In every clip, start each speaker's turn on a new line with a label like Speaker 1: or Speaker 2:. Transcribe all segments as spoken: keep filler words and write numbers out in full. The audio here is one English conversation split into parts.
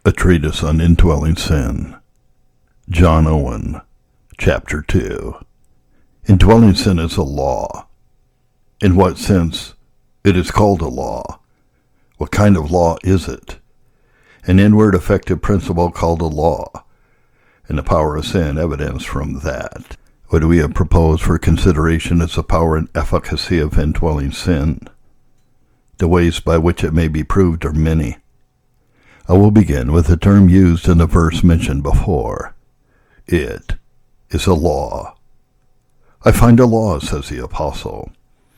Speaker 1: A Treatise on Indwelling Sin. John Owen, Chapter two. Indwelling sin is a law. In what sense it is called a law? What kind of law is it? An inward effective principle called a law, and the power of sin evidenced from that. What we have proposed for consideration is the power and efficacy of indwelling sin. The ways by which it may be proved are many. I will begin with the term used in the verse mentioned before. It is a law. I find a law, says the apostle.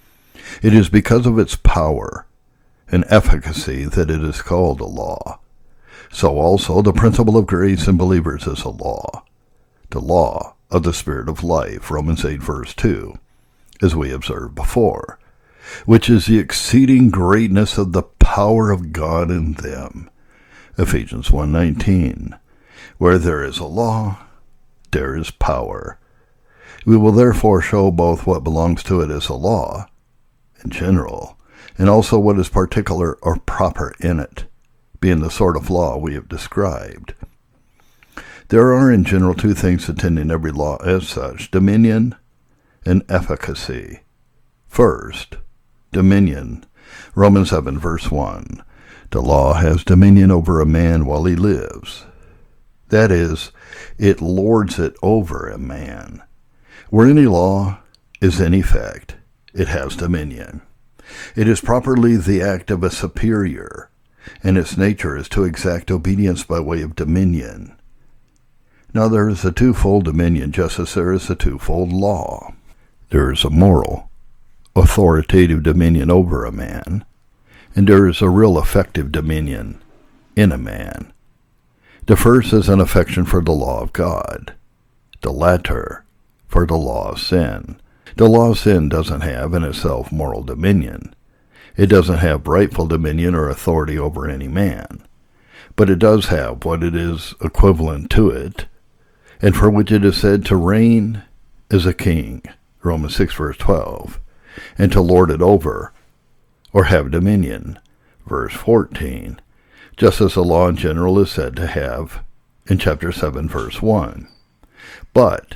Speaker 1: It is because of its power and efficacy that it is called a law. So also the principle of grace in believers is a law. The law of the Spirit of life, Romans eight verse two, as we observed before, which is the exceeding greatness of the power of God in them, Ephesians one nineteen. Where there is a law, there is power. We will therefore show both what belongs to it as a law, in general, and also what is particular or proper in it, being the sort of law we have described. There are in general two things attending every law as such, dominion and efficacy. First, dominion. Romans seven verse one. The law has dominion over a man while he lives. That is, it lords it over a man. Where any law is in effect, it has dominion. It is properly the act of a superior, and its nature is to exact obedience by way of dominion. Now there is a twofold dominion, just as there is a twofold law. There is a moral, authoritative dominion over a man, and there is a real effective dominion in a man. The first is an affection for the law of God, the latter for the law of sin. The law of sin doesn't have in itself moral dominion. It doesn't have rightful dominion or authority over any man, but it does have what it is equivalent to it, and for which it is said to reign as a king, Romans six verse twelve, and to lord it over, or have dominion, verse fourteen, just as the law in general is said to have in chapter seven verse one. But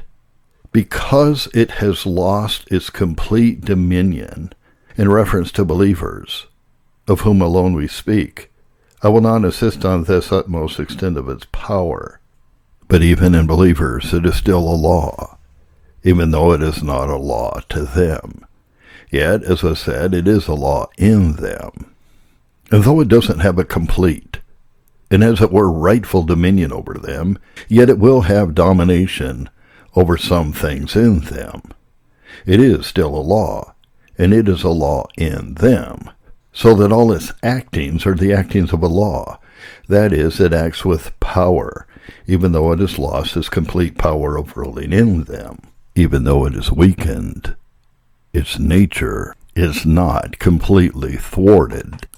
Speaker 1: because it has lost its complete dominion in reference to believers, of whom alone we speak, I will not insist on this utmost extent of its power. But even in believers it is still a law, even though it is not a law to them. Yet, as I said, it is a law in them. And though it doesn't have a complete, and as it were rightful dominion over them, yet it will have domination over some things in them. It is still a law, and it is a law in them, so that all its actings are the actings of a law. That is, it acts with power, even though it has lost its complete power of ruling in them, even though it is weakened. Its nature is not completely thwarted.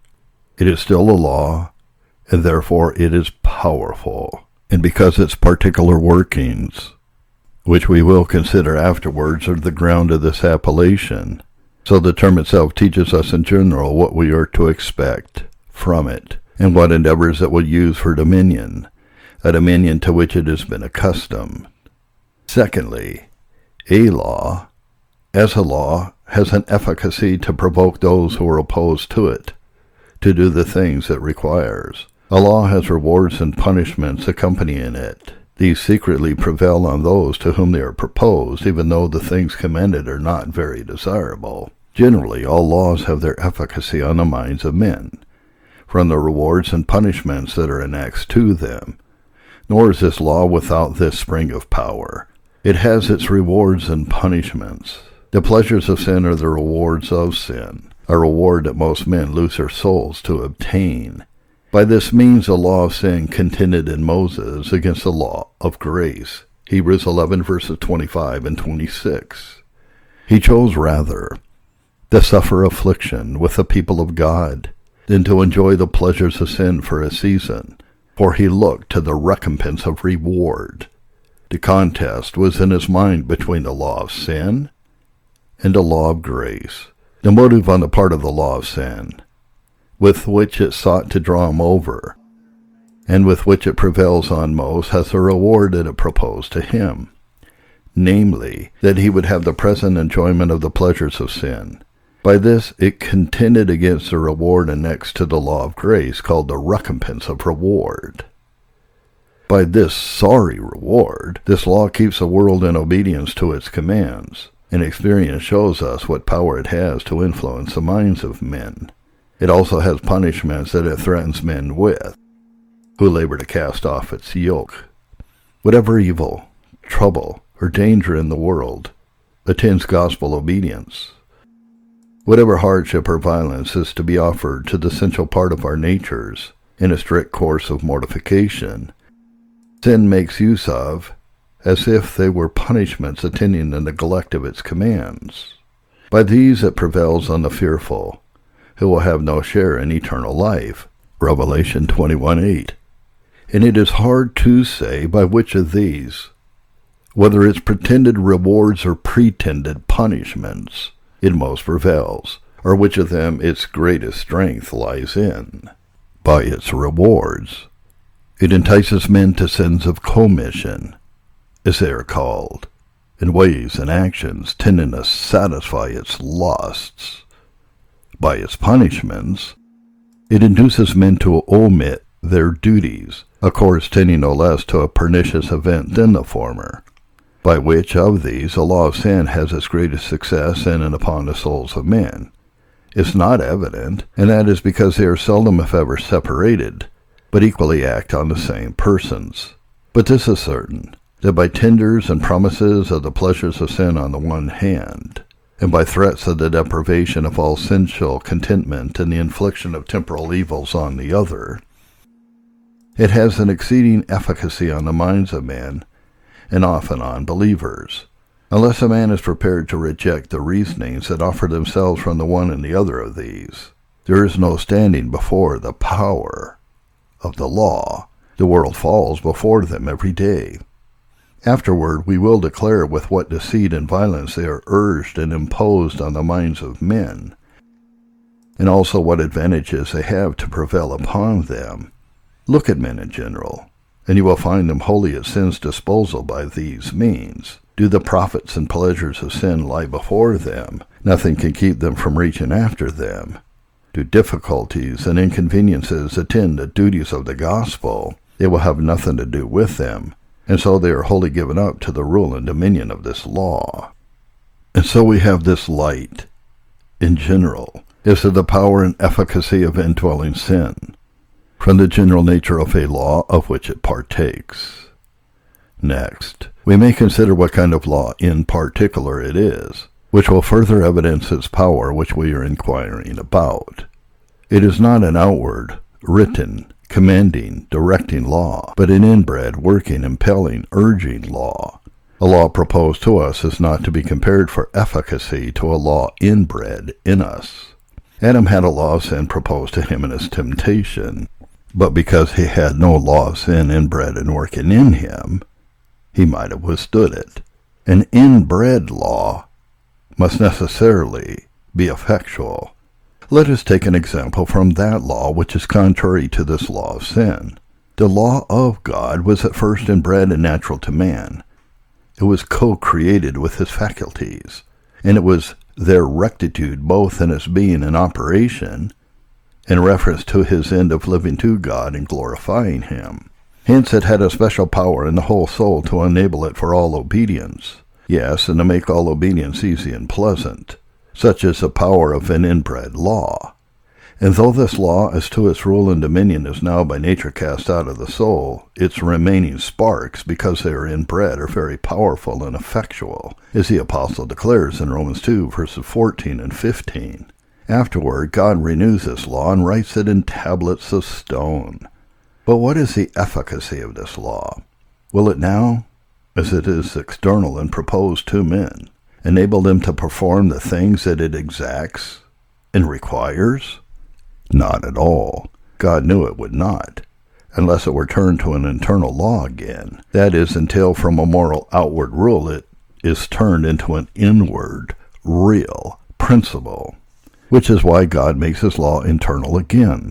Speaker 1: It is still a law, and therefore it is powerful. And because its particular workings, which we will consider afterwards, are the ground of this appellation, so the term itself teaches us in general what we are to expect from it, and what endeavors it will use for dominion, a dominion to which it has been accustomed. Secondly, a law, as a law, has an efficacy to provoke those who are opposed to it to do the things it requires. A law has rewards and punishments accompanying it. These secretly prevail on those to whom they are proposed, even though the things commended are not very desirable. Generally, all laws have their efficacy on the minds of men, from the rewards and punishments that are annexed to them. Nor is this law without this spring of power. It has its rewards and punishments. The pleasures of sin are the rewards of sin, a reward that most men lose their souls to obtain. By this means the law of sin contended in Moses against the law of grace, Hebrews eleven verses twenty-five and twenty-six. He chose rather to suffer affliction with the people of God than to enjoy the pleasures of sin for a season, for he looked to the recompense of reward. The contest was in his mind between the law of sin and the law of grace. The motive on the part of the law of sin, with which it sought to draw him over, and with which it prevails on most, hath a reward that it proposed to him, namely, that he would have the present enjoyment of the pleasures of sin. By this it contended against the reward annexed to the law of grace, called the recompense of reward. By this sorry reward, this law keeps the world in obedience to its commands, and experience shows us what power it has to influence the minds of men. It also has punishments that it threatens men with, who labor to cast off its yoke. Whatever evil, trouble, or danger in the world attends gospel obedience. Whatever hardship or violence is to be offered to the essential part of our natures in a strict course of mortification, sin makes use of, as if they were punishments attending the neglect of its commands. By these it prevails on the fearful, who will have no share in eternal life. Revelation twenty-one eight. And it is hard to say by which of these, whether its pretended rewards or pretended punishments, it most prevails, or which of them its greatest strength lies in. By its rewards, it entices men to sins of commission, as they are called, in ways and actions tending to satisfy its lusts. By its punishments, it induces men to omit their duties, a course tending no less to a pernicious event than the former. By which of these the law of sin has its greatest success in and upon the souls of men, is not evident, and that is because they are seldom if ever separated, but equally act on the same persons. But this is certain, that by tenders and promises of the pleasures of sin on the one hand, and by threats of the deprivation of all sensual contentment and the infliction of temporal evils on the other, it has an exceeding efficacy on the minds of men, and often on believers, unless a man is prepared to reject the reasonings that offer themselves from the one and the other of these. There is no standing before the power of the law. The world falls before them every day. Afterward we will declare with what deceit and violence they are urged and imposed on the minds of men, and also what advantages they have to prevail upon them. Look at men in general, and you will find them wholly at sin's disposal by these means. Do the profits and pleasures of sin lie before them? Nothing can keep them from reaching after them. Do difficulties and inconveniences attend the duties of the gospel? They will have nothing to do with them, and so they are wholly given up to the rule and dominion of this law. And so we have this light, in general, as to the power and efficacy of indwelling sin, from the general nature of a law of which it partakes. Next, we may consider what kind of law in particular it is, which will further evidence its power which we are inquiring about. It is not an outward, written, commanding, directing law, but an inbred, working, impelling, urging law. A law proposed to us is not to be compared for efficacy to a law inbred in us. Adam had a law of sin proposed to him in his temptation, but because he had no law of sin inbred and working in him, he might have withstood it. An inbred law must necessarily be effectual. Let us take an example from that law which is contrary to this law of sin. The law of God was at first inbred and natural to man. It was co-created with his faculties, and it was their rectitude both in its being and operation, in reference to his end of living to God and glorifying him. Hence it had a special power in the whole soul to enable it for all obedience, yes, and to make all obedience easy and pleasant. Such is the power of an inbred law. And though this law, as to its rule and dominion, is now by nature cast out of the soul, its remaining sparks, because they are inbred, are very powerful and effectual, as the apostle declares in Romans two, verses fourteen and fifteen. Afterward, God renews this law and writes it in tablets of stone. But what is the efficacy of this law? Will it now, as it is external and proposed to men, enable them to perform the things that it exacts and requires? Not at all. God knew it would not, unless it were turned to an internal law again. That is, until from a moral outward rule it is turned into an inward, real principle, which is why God makes his law internal again,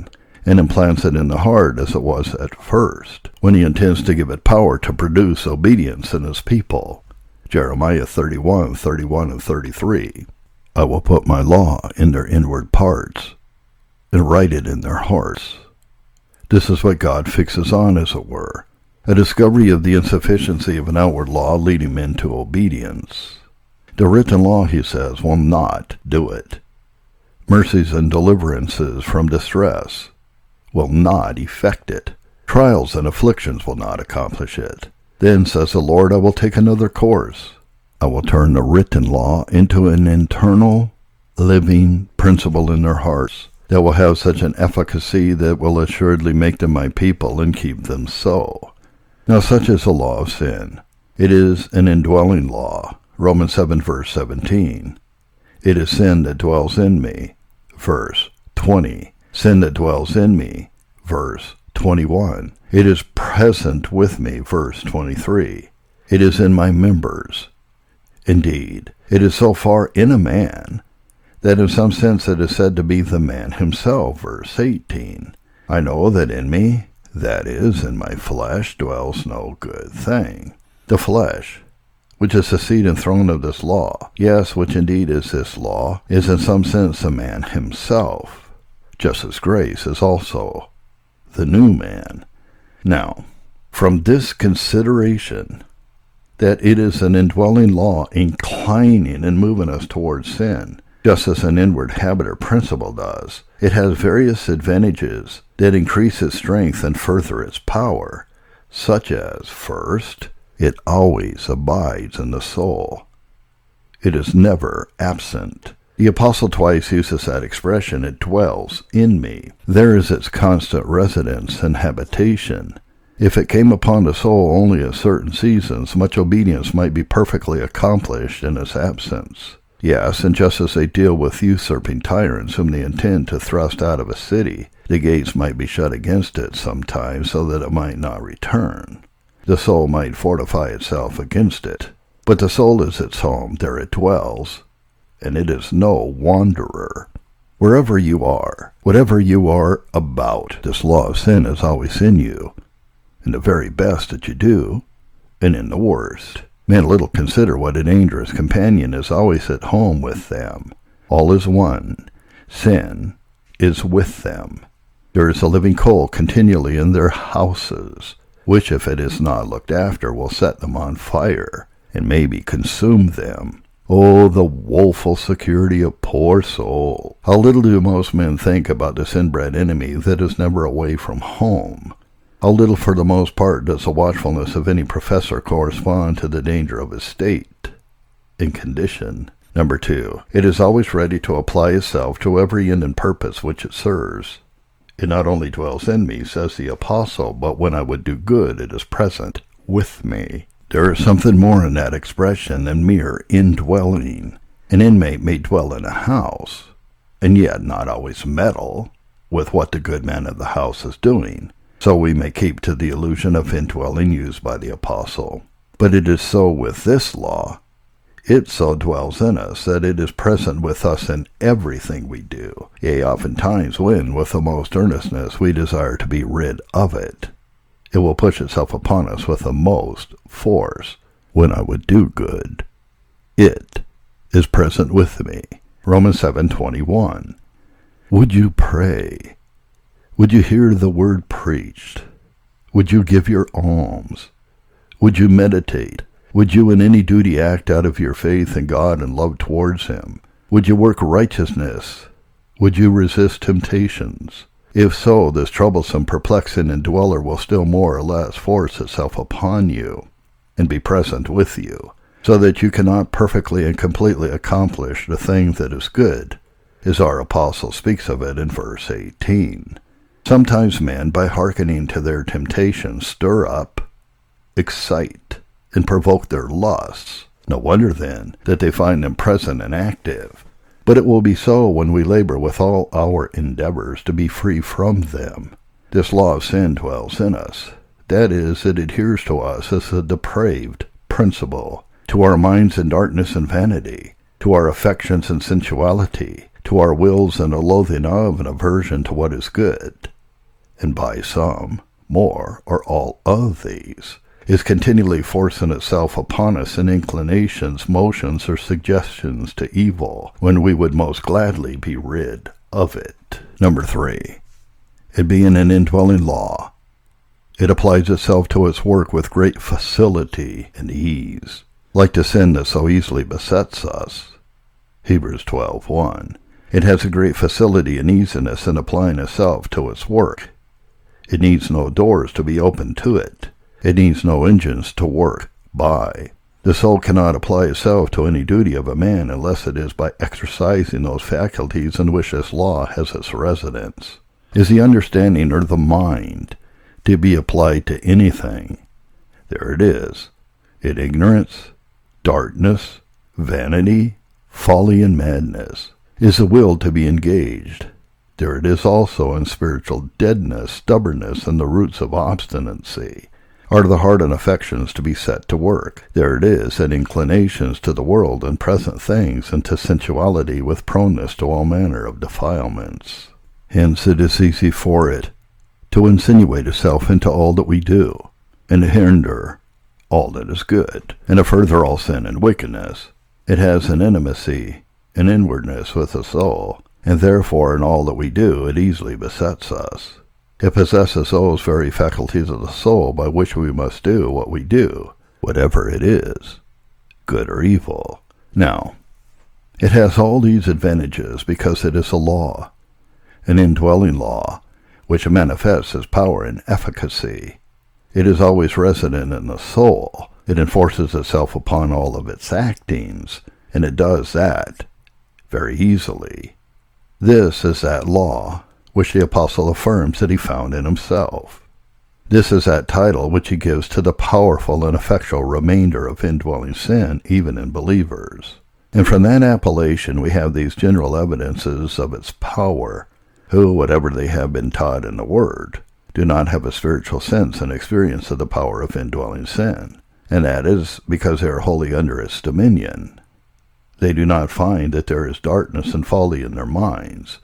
Speaker 1: and implants it in the heart as it was at first, when he intends to give it power to produce obedience in his people. Jeremiah thirty-one, thirty-one and thirty-three. I will put my law in their inward parts, and write it in their hearts. This is what God fixes on, as it were, a discovery of the insufficiency of an outward law leading men to obedience. The written law, he says, will not do it. Mercies and deliverances from distress will not effect it. Trials and afflictions will not accomplish it. Then, says the Lord, I will take another course. I will turn the written law into an internal, living principle in their hearts that will have such an efficacy that will assuredly make them my people and keep them so. Now such is the law of sin. It is an indwelling law. Romans seven, verse seventeen. It is sin that dwells in me. Verse twenty. Sin that dwells in me. Verse twenty-one. It is present with me. Verse twenty-three. It is in my members. Indeed, it is so far in a man that in some sense it is said to be the man himself. Verse eighteen. I know that in me, that is, in my flesh, dwells no good thing. The flesh, which is the seat and throne of this law, yes, which indeed is this law, is in some sense the man himself, just as grace is also the new man. Now, from this consideration, that it is an indwelling law inclining and moving us towards sin, just as an inward habit or principle does, it has various advantages that increase its strength and further its power, such as, first, it always abides in the soul. It is never absent. The apostle twice uses that expression, it dwells in me. There is its constant residence and habitation. If it came upon the soul only at certain seasons, much obedience might be perfectly accomplished in its absence. Yes, and just as they deal with usurping tyrants whom they intend to thrust out of a city, the gates might be shut against it sometimes so that it might not return. The soul might fortify itself against it, but the soul is its home, there it dwells, and it is no wanderer. Wherever you are, whatever you are about, this law of sin is always in you, in the very best that you do, and in the worst. Men little consider what a dangerous companion is always at home with them. All is one. Sin is with them. There is a living coal continually in their houses, which if it is not looked after will set them on fire, and maybe consume them. Oh, the woeful security of poor soul! How little do most men think about this inbred enemy that is never away from home. How little for the most part does the watchfulness of any professor correspond to the danger of his state and condition. Number two, it is always ready to apply itself to every end and purpose which it serves. It not only dwells in me, says the apostle, but when I would do good, it is present with me. There is something more in that expression than mere indwelling. An inmate may dwell in a house, and yet not always meddle with what the good man of the house is doing. So we may keep to the illusion of indwelling used by the apostle. But it is so with this law. It so dwells in us that it is present with us in everything we do, yea, oftentimes when, with the most earnestness, we desire to be rid of it. It will push itself upon us with the most force when I would do good. It is present with me. Romans seven twenty-one. Would you pray? Would you hear the word preached? Would you give your alms? Would you meditate? Would you in any duty act out of your faith in God and love towards Him? Would you work righteousness? Would you resist temptations? If so, this troublesome, perplexing indweller will still more or less force itself upon you and be present with you, so that you cannot perfectly and completely accomplish the thing that is good, as our apostle speaks of it in verse eighteen. Sometimes men, by hearkening to their temptations, stir up, excite, and provoke their lusts. No wonder, then, that they find them present and active. But it will be so when we labor with all our endeavors to be free from them. This law of sin dwells in us. That is, it adheres to us as a depraved principle, to our minds in darkness and vanity, to our affections and sensuality, to our wills and a loathing of and aversion to what is good. and by some, more or all of these, is continually forcing itself upon us in inclinations, motions, or suggestions to evil, when we would most gladly be rid of it. Number three, it being an indwelling law, it applies itself to its work with great facility and ease, like the sin that so easily besets us. Hebrews twelve one. It has a great facility and easiness in applying itself to its work. It needs no doors to be opened to it. It needs no engines to work by. The soul cannot apply itself to any duty of a man unless it is by exercising those faculties in which this law has its residence. Is the understanding or the mind to be applied to anything? There it is. In ignorance, darkness, vanity, folly, and madness. Is the will to be engaged? There it is also in spiritual deadness, stubbornness, and the roots of obstinacy. Are the heart and affections to be set to work? There it is in inclinations to the world and present things, and to sensuality with proneness to all manner of defilements. Hence it is easy for it to insinuate itself into all that we do, and to hinder all that is good, and to further all sin and wickedness. It has an intimacy, an inwardness with the soul, and therefore in all that we do it easily besets us. It possesses those very faculties of the soul by which we must do what we do, whatever it is, good or evil. Now, it has all these advantages because it is a law, an indwelling law, which manifests its power and efficacy. It is always resident in the soul. It enforces itself upon all of its actings, and it does that very easily. This is that law which the apostle affirms that he found in himself. This is that title which he gives to the powerful and effectual remainder of indwelling sin, even in believers. And from that appellation we have these general evidences of its power, who, whatever they have been taught in the Word, do not have a spiritual sense and experience of the power of indwelling sin, and that is because they are wholly under its dominion. They do not find that there is darkness and folly in their minds,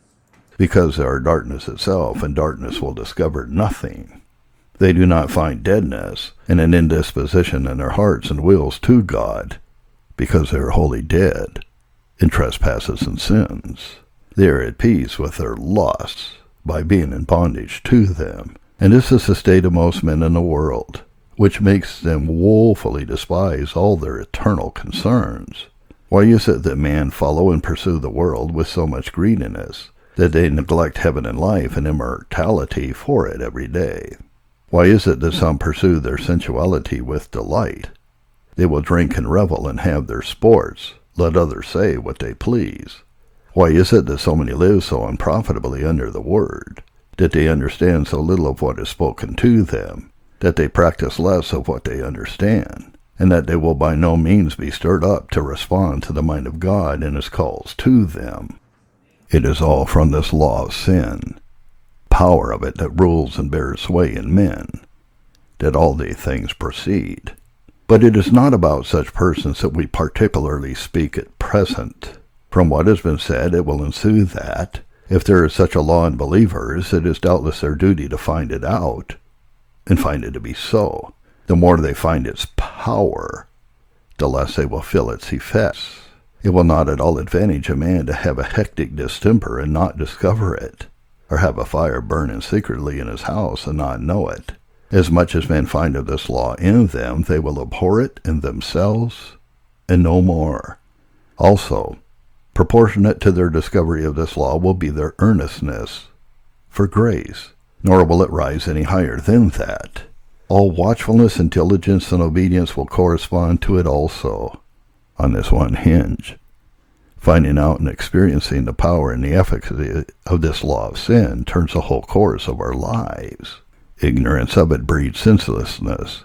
Speaker 1: because they are darkness itself, and darkness will discover nothing. They do not find deadness and an indisposition in their hearts and wills to God, because they are wholly dead in trespasses and sins. They are at peace with their lusts by being in bondage to them, and this is the state of most men in the world, which makes them woefully despise all their eternal concerns. Why is it that men follow and pursue the world with so much greediness, that they neglect heaven and life and immortality for it every day? Why is it that some pursue their sensuality with delight? They will drink and revel and have their sports, let others say what they please. Why is it that so many live so unprofitably under the Word, that they understand so little of what is spoken to them, that they practice less of what they understand, and that they will by no means be stirred up to respond to the mind of God and his calls to them? It is all from this law of sin, power of it that rules and bears sway in men, that all these things proceed. But it is not about such persons that we particularly speak at present. From what has been said, it will ensue that, if there is such a law in believers, it is doubtless their duty to find it out, and find it to be so. The more they find its power, the less they will feel its effects. It will not at all advantage a man to have a hectic distemper and not discover it, or have a fire burning secretly in his house and not know it. As much as men find of this law in them, they will abhor it in themselves, and no more. Also, proportionate to their discovery of this law will be their earnestness for grace, nor will it rise any higher than that. All watchfulness and diligence and obedience will correspond to it also, on this one hinge. Finding out and experiencing the power and the efficacy of this law of sin turns the whole course of our lives. Ignorance of it breeds senselessness,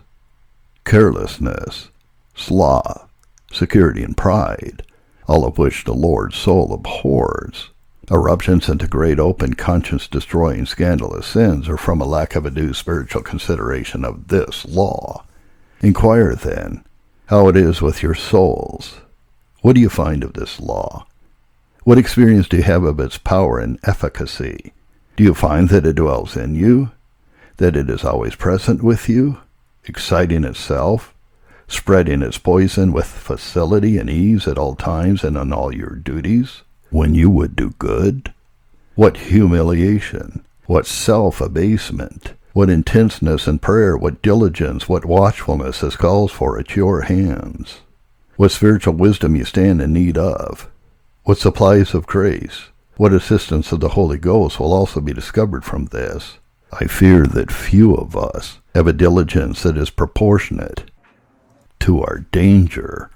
Speaker 1: carelessness, sloth, security, and pride, all of which the Lord's soul abhors. Eruptions into great open conscience-destroying scandalous sins are from a lack of a due spiritual consideration of this law. Inquire, then, how it is with your souls. What do you find of this law? What experience do you have of its power and efficacy? Do you find that it dwells in you, that it is always present with you, exciting itself, spreading its poison with facility and ease at all times and on all your duties, when you would do good? What humiliation, what self-abasement, what intenseness in prayer, what diligence, what watchfulness this calls for at your hands. What spiritual wisdom you stand in need of, what supplies of grace, what assistance of the Holy Ghost will also be discovered from this. I fear that few of us have a diligence that is proportionate to our danger